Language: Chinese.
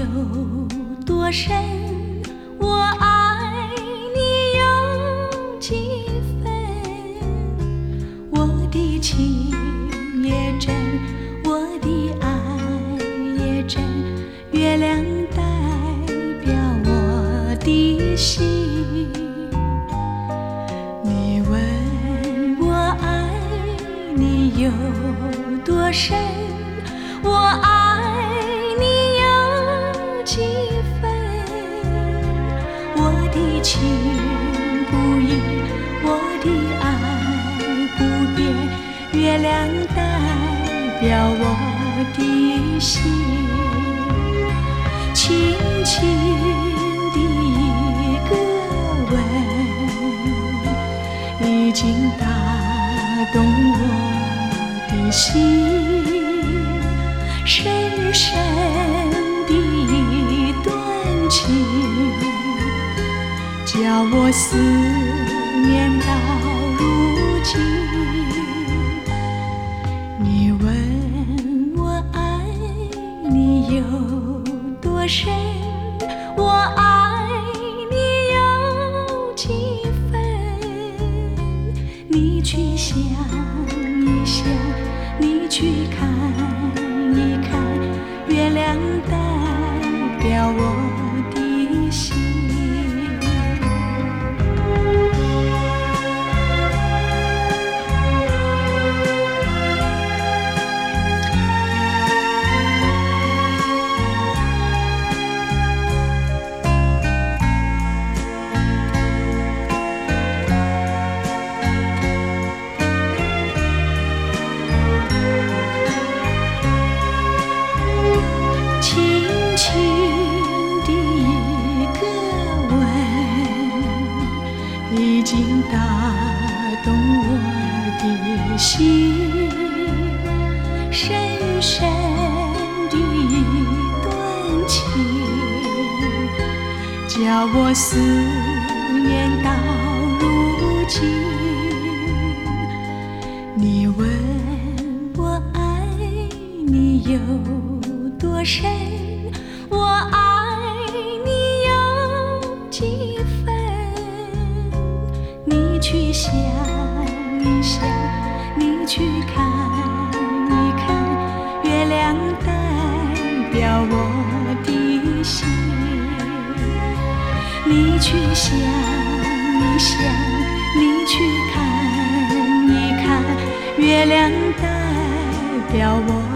有多深，我爱你有几分。我的情也真，我的爱也真，月亮代表我的心。你问我爱你有多深，我爱你有几分。我的情不移，我的爱不变，月亮代表我的心。轻轻的一个吻，已经打动我的心。深深的一段情，叫我思念到如今。你问我爱你有多深，我爱你有几分。你去想一想，你去看一看，月亮代表我的心。已经打动我的心，深深的一段情，叫我思念到如今。你问我爱你有多深，我爱你有几分。你去想一想，你去看一看，月亮代表我的心。你去想一想，你去看一看，月亮代表我